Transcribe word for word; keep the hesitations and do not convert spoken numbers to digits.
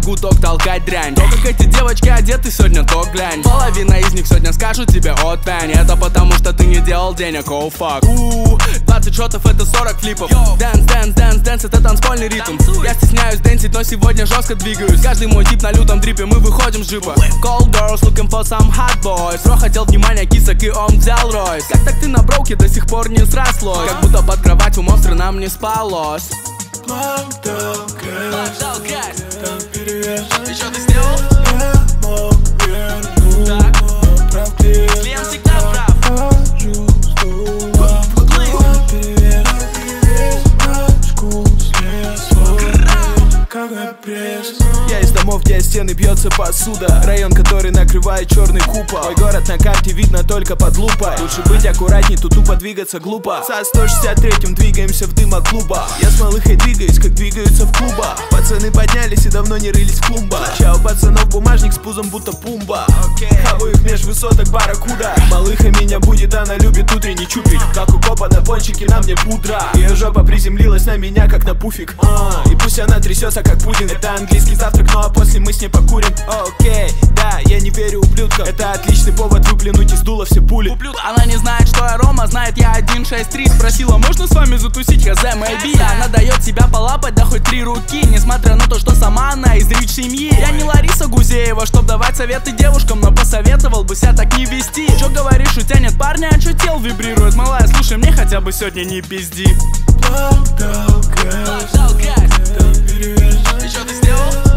гудок толкать дрянь. То, как эти девочки одеты сегодня, то глянь. Половина из них сегодня скажут тебе отвянь. Это потому, что ты не делал денег, оу фак. двадцать шотов это сорок флипов. Дэнс, дэнс, дэнс, дэнс, это танцпольный ритм. Я стесняюсь дэнсить, но сегодня жестко двигаюсь. Каждый мой тип на лютом дрипе, мы выходим с джипа. Cold girls looking for some hot boys. Про хотел внимания кисок и он взял Ройс. Как так ты на броуке до сих пор не срослось? Как будто под кровать у монстра нам не спалось. Плавдал грязь, там перевес. И что ты сделал? Я мог вернуть, но прав клиент. Клиент всегда прав. Хожу с дуба, перевес, рачку слез, как пресс. Я из домов, где стены бьется посуда. Район, который накрывает черный купол. Мой город на карте видно только под лупой. Лучше быть аккуратней, тут тупо двигаться глупо. Со сто шестьдесят третьим двигаемся в дыма-клуба. Я с малыхой двигаюсь, как двигаются в клубах. Пацаны поднялись и давно не рылись в клумбах. Ща у пацанов бумажник с пузом будто пумба. Хаваю их меж высоток барракуда. Малыха меня будет, она любит утренний чупик. Как у копа на пончике, на мне пудра. Ее жопа приземлилась на меня, как на пуфик. а, И пусть она трясется, как Путин. Это английский завтрак, ну а после мы с ней покурим. Окей, да, я не верю ублюдкам. Это отличный повод выплюнуть из дула все пули. Она не знает, что я Рома, знает я один шесть три. Спросила, можно с вами затусить, хз, maybe. Она дает себя полапать, да хоть три руки. Несмотря на то, что сама она из рич семьи. Я не Лариса Гузеева, чтоб давать советы девушкам, но посоветовал бы себя так не вести. Чё говоришь, у тебя нет парня, а чё тел вибрирует? Малая, слушай, мне хотя бы сегодня не пизди. Плавдал грязь, там перевес. И чё ты сделал?